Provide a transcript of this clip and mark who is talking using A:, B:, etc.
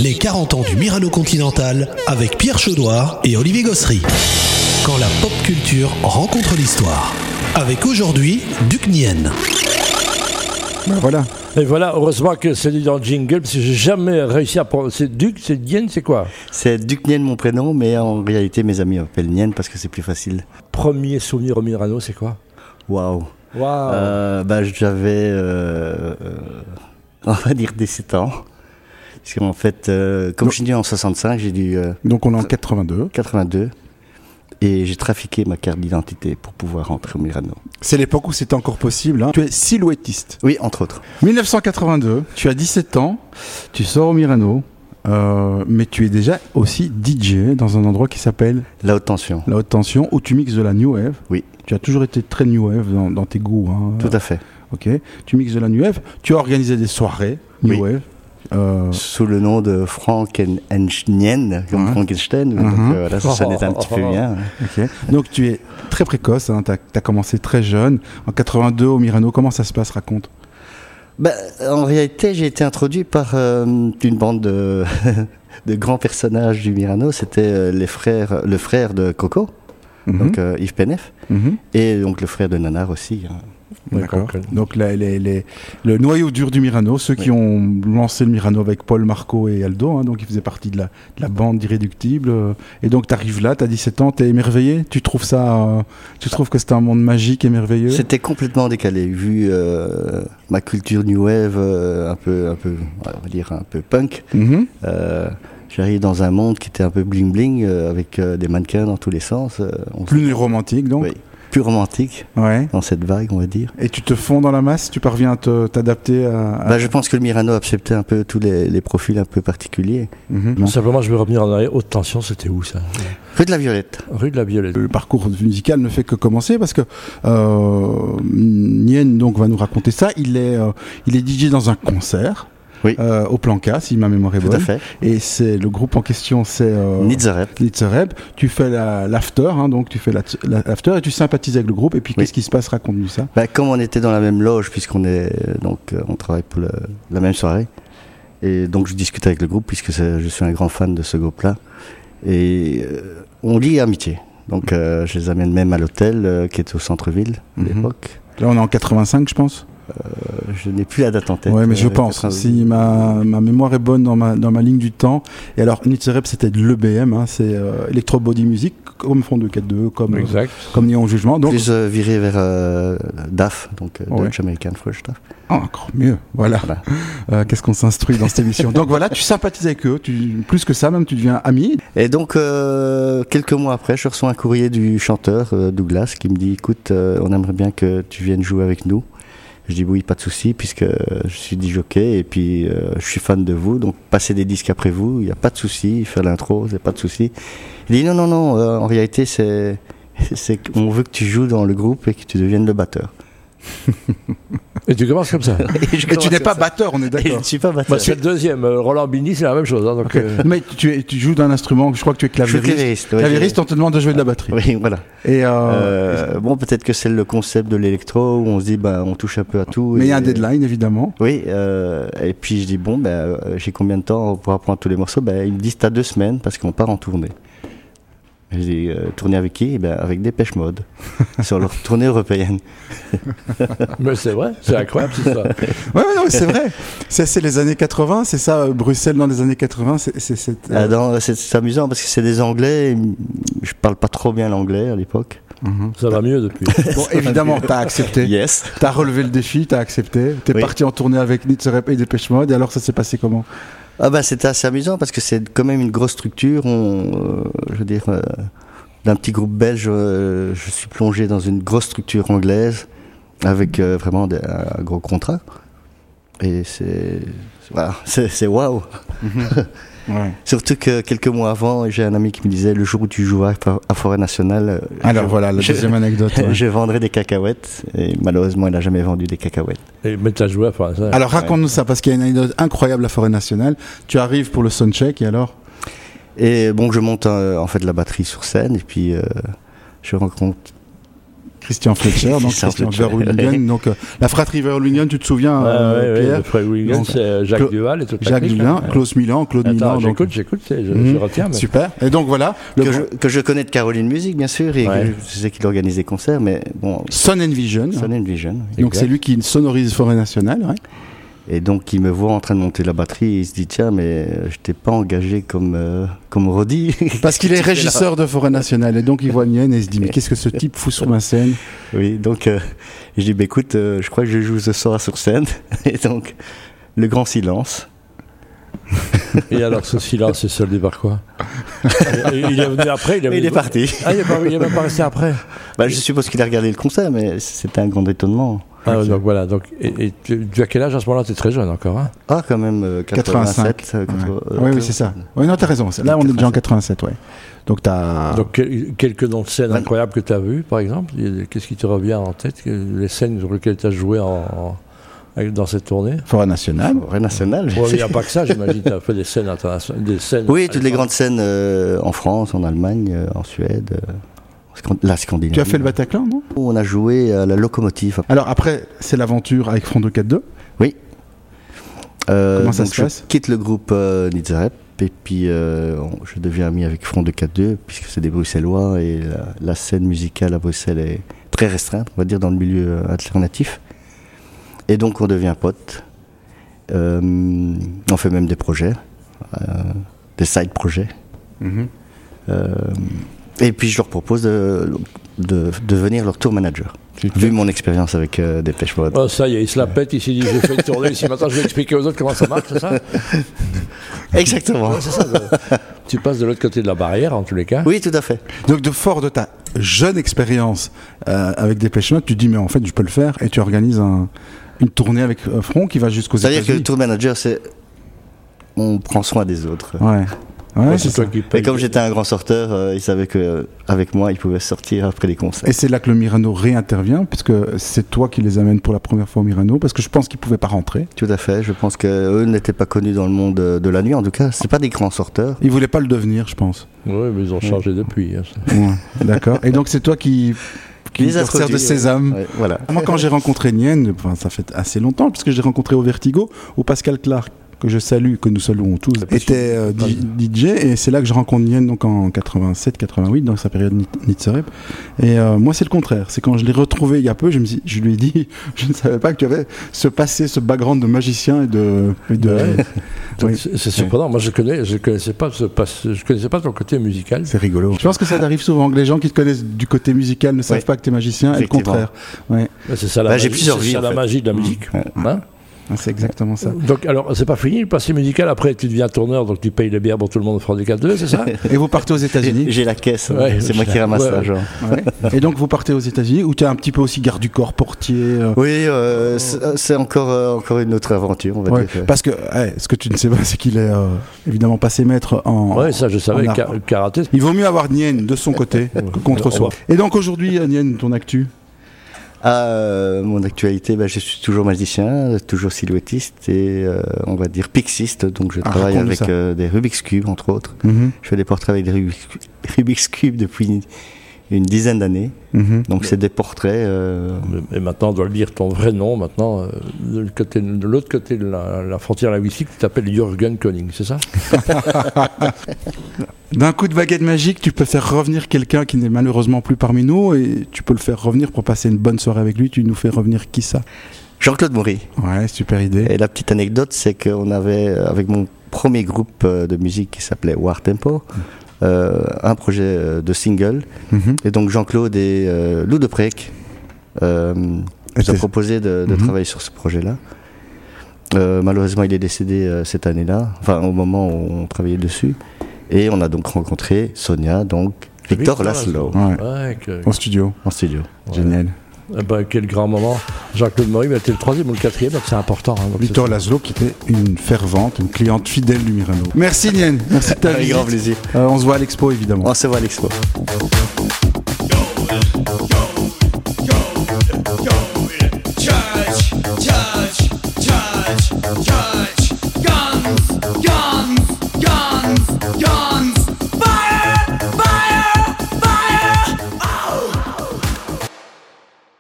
A: Les 40 ans du Myrano Continental avec Pierre Chaudoir et Olivier Gossery. Quand la pop culture rencontre l'histoire. Avec aujourd'hui Duc Nien.
B: Ben voilà.
C: Et voilà, heureusement que c'est dit dans le jingle, parce que j'ai jamais réussi à prendre. C'est Duc, c'est Nien, c'est quoi?
D: C'est Duc Nien mon prénom, mais en réalité mes amis m'appellent Nien parce que c'est plus facile.
C: Premier souvenir au Myrano, c'est quoi?
D: Waouh.
C: Waouh.
D: J'avais, on va dire, 17 ans. Parce qu'en fait, comme je suis né en 65, j'ai dû...
B: Donc on est en 82.
D: 82. Et j'ai trafiqué ma carte d'identité pour pouvoir rentrer au Myrano.
B: C'est l'époque où c'était encore possible. Hein. Tu es silhouettiste.
D: Oui, entre autres.
B: 1982, tu as 17 ans, tu sors au Myrano, mais tu es déjà aussi DJ dans un endroit qui s'appelle
D: La Haute Tension.
B: La Haute Tension, où tu mixes de la New Wave.
D: Oui.
B: Tu as toujours été très New Wave dans tes goûts. Hein.
D: Tout à fait.
B: Ok. Tu mixes de la New Wave. Tu as organisé des soirées New Wave.
D: Sous le nom de Frankenstein, comme Frankenstein. Donc voilà, ça sonnait un petit peu bien.
B: Okay. Donc tu es très précoce, hein, tu as commencé très jeune. En 82 au Myrano, comment ça se passe, raconte?
D: En réalité, j'ai été introduit par une bande de, de grands personnages du Myrano. C'était le frère de Coco, donc Yves Penef, et donc le frère de Nanar aussi. Hein.
B: D'accord. Donc le noyau dur du Myrano, ceux qui ont lancé le Myrano avec Paul, Marco et Aldo, hein, donc ils faisaient partie de la bande d'Irréductibles. Et donc tu arrives là, tu as 17 ans, tu es émerveillé. Tu trouves que c'était un monde magique et merveilleux?
D: C'était complètement décalé, vu ma culture New Wave, un peu, on va dire un peu punk. J'arrive dans un monde qui était un peu bling bling, avec des mannequins dans tous les sens.
B: Plus romantique donc.
D: Oui. Plus romantique, dans cette vague, on va dire.
B: Et tu te fonds dans la masse? Tu parviens à t'adapter à...
D: Je pense que le Myrano acceptait un peu tous les profils un peu particuliers.
C: Simplement, je vais revenir en arrière. Haute Tension, c'était où ça?
D: Rue de la Violette.
C: Rue de la Violette.
B: Le parcours musical ne fait que commencer parce que Nien donc va nous raconter ça. Il est DJ dans un concert.
D: Oui.
B: Au Plan K, si ma mémoire est bonne.
D: Tout à fait.
B: Et c'est le groupe en question, c'est Nitzerep. Tu fais l'after, hein, donc tu fais l'after et tu sympathises avec le groupe. Et puis qu'est-ce qui se passe? Raconte-nous ça.
D: Comme on était dans la même loge, puisqu'on est on travaille pour la même soirée, et donc je discute avec le groupe puisque je suis un grand fan de ce groupe-là. Et on lie amitié. Donc je les amène même à l'hôtel qui était au centre-ville à l'époque.
B: Là, on est en 85, je pense.
D: Je n'ai plus la date en tête.
B: Ouais, mais je pense. Si ma mémoire est bonne dans ma ligne du temps. Et alors, Nitzerep, c'était de l'EBM, hein, c'est Electro Body Music, comme Fond 242, comme Néon Jugement. Donc,
D: plus viré vers DAF, donc Dutch American Fresh Stuff.
B: Encore mieux, voilà. Qu'est-ce qu'on s'instruit dans cette émission. Donc voilà, tu sympathises avec eux, plus que ça, même tu deviens ami.
D: Et donc, quelques mois après, je reçois un courrier du chanteur Douglas qui me dit, écoute, on aimerait bien que tu viennes jouer avec nous. Je dis oui, pas de souci, puisque je suis DJ et puis je suis fan de vous, donc passer des disques après vous, il n'y a pas de souci, faire l'intro, c'est pas de souci. Il dit non, en réalité, on veut que tu joues dans le groupe et que tu deviennes le batteur.
C: Et tu commences comme ça.
B: Et tu n'es pas batteur, on est d'accord.
D: Je ne suis pas batteur.
C: C'est le deuxième. Roland Bini, c'est la même chose. Hein, donc,
B: Mais tu joues d'un instrument, je crois que tu es clavieriste.
D: Je suis clavieriste.
B: Clavieriste, on te demande de jouer de la batterie.
D: Oui, voilà.
B: Et
D: peut-être que c'est le concept de l'électro où on se dit, on touche un peu à tout.
B: Mais il y a un deadline, évidemment.
D: Oui, et puis je dis, j'ai combien de temps pour apprendre tous les morceaux? Ils me disent, t'as 2 semaines parce qu'on part en tournée. J'ai dit, tournée avec qui? Avec Dépêche Mode, sur leur tournée européenne.
B: Mais c'est vrai, c'est incroyable tout ça. Ouais, non, c'est vrai. C'est les années 80, c'est ça, Bruxelles dans les années 80.
D: C'est amusant parce que c'est des Anglais, je parle pas trop bien l'anglais à l'époque.
C: Ça va mieux depuis.
B: Bon, évidemment, t'as accepté.
D: Yes.
B: T'as relevé le défi, t'as accepté. T'es parti en tournée avec Nitzerep et Dépêche Mode, et alors ça s'est passé comment?
D: C'était assez amusant parce que c'est quand même une grosse structure. Je veux dire, d'un petit groupe belge, je suis plongé dans une grosse structure anglaise avec vraiment un gros contrat. Et c'est waouh. Ouais. Surtout que quelques mois avant, j'ai un ami qui me disait le jour où tu joueras à Forêt Nationale.
B: Alors voilà, la deuxième anecdote. Ouais.
D: Je vendrai des cacahuètes. Et malheureusement, il n'a jamais vendu des cacahuètes.
C: Mais tu as joué à Forêt Nationale.
B: Alors raconte-nous ça, parce qu'il y a une anecdote incroyable à Forêt Nationale. Tu arrives pour le soundcheck et alors?
D: Et je monte en fait la batterie sur scène et puis je rencontre
B: Christian Fletcher, donc Christian Verwilligen, donc la fratrie Verwilligen, tu te souviens, Pierre?
C: Le frère Verwilligen, c'est Jacques Duval et toute la
B: Jacques Duval, Claude Milan,
C: j'écoute, je retiens. Mais...
B: Super. Et donc voilà.
D: Que je connais de Caroline Music, bien sûr, et je sais qu'il organise des concerts, mais bon.
B: Son and Vision.
D: Oui.
B: Donc c'est lui qui sonorise Forêt Nationale, ouais.
D: Et donc il me voit en train de monter la batterie et il se dit tiens mais je t'ai pas engagé comme Rodi.
B: Parce qu'il est régisseur de Forêt Nationale et donc il voit Nien et il se dit mais qu'est-ce que ce type fout sur ma scène?
D: Oui donc je dis bah, écoute je crois que je joue ce soir sur scène et donc le grand silence.
C: Et alors ce silence est soldé par quoi? Il est venu après,
D: il est parti.
C: Ah il est même pas resté après.
D: Bah, je suppose qu'il a regardé le concert mais c'était un grand étonnement.
C: Ah, donc voilà, donc, et tu as quel âge à ce moment-là? Tu es très jeune encore, hein?
D: Ah, quand même, 87.
B: Oui, c'est ça. Oui, non, t'as raison. Là, on est déjà en 87, ouais. Donc,
C: Donc, quelques noms de scènes incroyables que tu as vus, par exemple? Qu'est-ce qui te revient en tête? Les scènes sur lesquelles tu as joué dans cette tournée?
B: Forêt Nationale.
D: Forêt Nationale.
C: Il n'y a pas que ça, j'imagine. Tu as fait des scènes internationales.
D: Oui, toutes les grandes scènes en France, en Allemagne, en Suède. La Scandinavie.
B: Tu as fait le Bataclan, non?
D: On a joué à la Locomotive.
B: Alors après, c'est l'aventure avec Front 242.
D: Oui.
B: Comment ça se passe?
D: Je quitte le groupe Nitzarep et puis je deviens ami avec Front 242 puisque c'est des Bruxellois et la scène musicale à Bruxelles est très restreinte, on va dire, dans le milieu alternatif. Et donc on devient potes. On fait même des projets, des side projets. Et puis je leur propose de devenir leur tour manager. Vu mon expérience avec Dépêche Mode.
C: Oh, ça y est, il se la pète, il s'est dit j'ai fait une tournée, ici maintenant je vais expliquer aux autres comment ça marche, c'est ça?
D: Exactement.
C: Ouais, c'est ça, tu passes de l'autre côté de la barrière en tous les cas.
D: Oui, tout à fait.
B: Donc de fort de ta jeune expérience avec Dépêche Mode, tu te dis mais en fait je peux le faire et tu organises une tournée avec Front qui va jusqu'aux États-Unis.
D: C'est-à-dire que le tour manager, c'est on prend soin des autres.
B: Ouais. Ouais,
C: c'est toi qui paye.
D: Et comme j'étais un grand sorteur, il savait qu'avec moi, il pouvait sortir après les concerts.
B: Et c'est là que le Myrano réintervient, puisque c'est toi qui les amènes pour la première fois au Myrano, parce que je pense qu'ils ne pouvaient pas rentrer.
D: Tout à fait, je pense qu'eux n'étaient pas connus dans le monde de la nuit, en tout cas, ce pas des grands sorteurs.
B: Ils ne voulaient pas le devenir, je pense.
C: Oui, mais ils ont changé depuis. Hein,
B: ouais, d'accord. Et donc c'est toi qui leur sert de sésame.
D: Ouais, voilà.
B: Moi, quand j'ai rencontré Nien, ça fait assez longtemps, puisque j'ai rencontré au Vertigo, où Pascal Clark, que je salue, que nous saluons tous, était DJ, et c'est là que je rencontre Nien, donc en 87-88, dans sa période Nitzarep. Et moi, c'est le contraire. C'est quand je l'ai retrouvé il y a peu, je lui ai dit, je ne savais pas que tu avais ce passé, ce background de magicien et de
C: oui. C'est surprenant. Moi, je connaissais pas ton côté musical.
B: C'est rigolo. Je pense que ça t'arrive souvent, que les gens qui te connaissent du côté musical ne savent pas que tu es magicien, et le contraire. Ouais.
C: C'est ça la magie de la musique. Hein?
B: C'est exactement ça.
C: Donc, alors, c'est pas fini le passé musical. Après, tu deviens tourneur, donc tu payes les bières pour tout le monde au Front 242, c'est ça?
B: Et vous partez aux États-Unis?
D: J'ai la caisse, c'est moi qui ramasse l'argent.
B: Ouais. Et donc, vous partez aux États-Unis où tu es un petit peu aussi garde du corps, portier.
D: Oui, c'est encore une autre aventure, on va dire.
B: Parce que ce que tu ne sais pas, c'est qu'il est évidemment passé maître en.
C: Oui, ça, je savais, karaté.
B: Il vaut mieux avoir Nien de son côté que contre soi. Et donc, aujourd'hui, Nien, ton actu?
D: Mon actualité, je suis toujours magicien, toujours silhouettiste et on va dire pixiste, donc je travaille avec des Rubik's Cube entre autres. Je fais des portraits avec des Rubik's Cube depuis une dizaine d'années, donc c'est des portraits.
C: Et maintenant on doit le dire ton vrai nom, maintenant de l'autre côté de la frontière linguistique, tu t'appelles Jürgen Koning, c'est ça?
B: D'un coup de baguette magique, tu peux faire revenir quelqu'un qui n'est malheureusement plus parmi nous et tu peux le faire revenir pour passer une bonne soirée avec lui. Tu nous fais revenir qui ça?
D: Jean-Claude Maury.
B: Ouais, super idée.
D: Et la petite anecdote, c'est qu'on avait, avec mon premier groupe de musique qui s'appelait War Tempo, un projet de single. Et donc Jean-Claude et Lou Deprec nous ont proposé de travailler sur ce projet-là. Malheureusement, il est décédé cette année-là, enfin au moment où on travaillait dessus. Et on a donc rencontré Sonia, donc Victor Laszlo.
B: Ouais. En studio. Génial.
C: Quel grand moment. Jean-Claude Maury, c'était le 3e ou le 4e, donc c'est important. Hein,
B: Victor Laszlo, qui était une fervente, une cliente fidèle du Myrano. Merci Nien, merci de ta visite.
D: Avec grand plaisir.
B: On se voit à l'expo évidemment.
D: On se voit à l'expo.